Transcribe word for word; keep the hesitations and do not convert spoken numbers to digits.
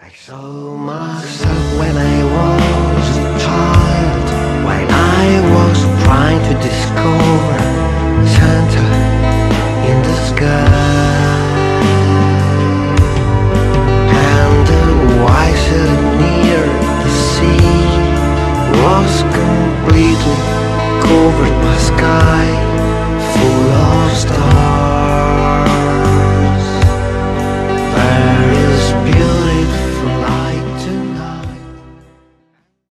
I saw myself when I was a child, when I was trying to discover